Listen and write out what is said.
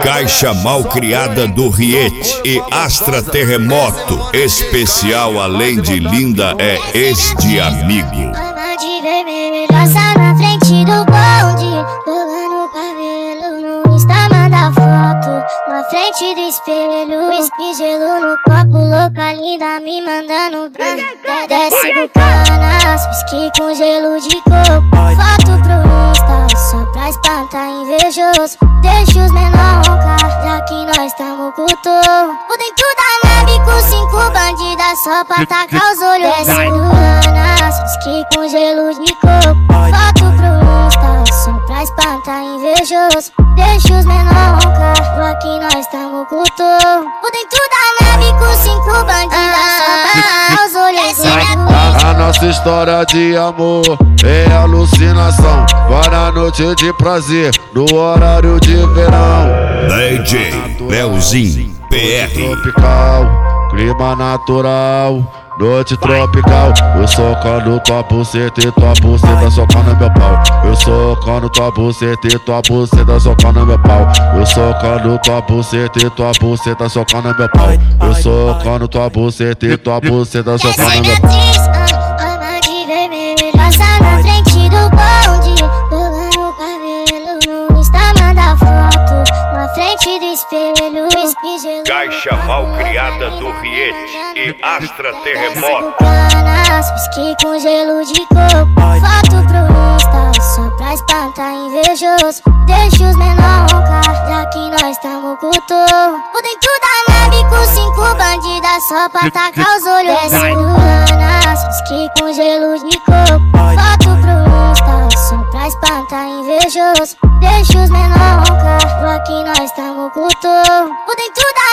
Caixa mal criada do Riete e Astra Terremoto. Especial além de linda é ex de amigo. Ama de vermelho, passa na frente do bonde, jogando o cabelo no Insta, manda foto na frente do espelho. Whisky, gelo no copo, louca linda me mandando branco. Desce do canas, whisky com gelo de coco. Foto pro Insta, só pra espantar invejoso. Deixa os menor roncar, já que nós tamo com o touro. O dentro da nave com 5 bandidas, só pra tacar os olhos. Desce do canas, whisky com gelo de coco. Foto pro Insta, só pra espantar invejoso. Deixa os menor roncar, já que nós tamo com o touro. O dentro da nave com 5 bandidas, só pra tacar os olhos. A nossa história de amor é alucinação. Várias noites de prazer no horário de verão. DJ Leozinho PR. Tropical, clima natural, noite tropical. Eu socando tua buceta e tua buceta socando meu pau. Eu socando tua buceta e tua buceta socando meu pau. Eu socando tua buceta e tua buceta socando meu pau. Eu socando tua buceta e tua buceta socando meu pau. Ama de vermelho, passa na frente do bonde, jogando o cabelo no Insta, manda foto na frente do espelho. Whisky, gelo Caixa mal criada do Riete e Astra Terremoto. canas, whisky com gelo de coco. Foto pro Insta, só pra espantar invejoso. Deixa os menor roncar, já que nós tamo com o touro. O dentro da nave com 5 bandidas, só pra tacar os olhos. Desce do canas, whisky com gelo de coco. Foto pro Insta, só pra espantar invejoso. Deixa os menor roncar, já que nós tamo com o touro. O dentro da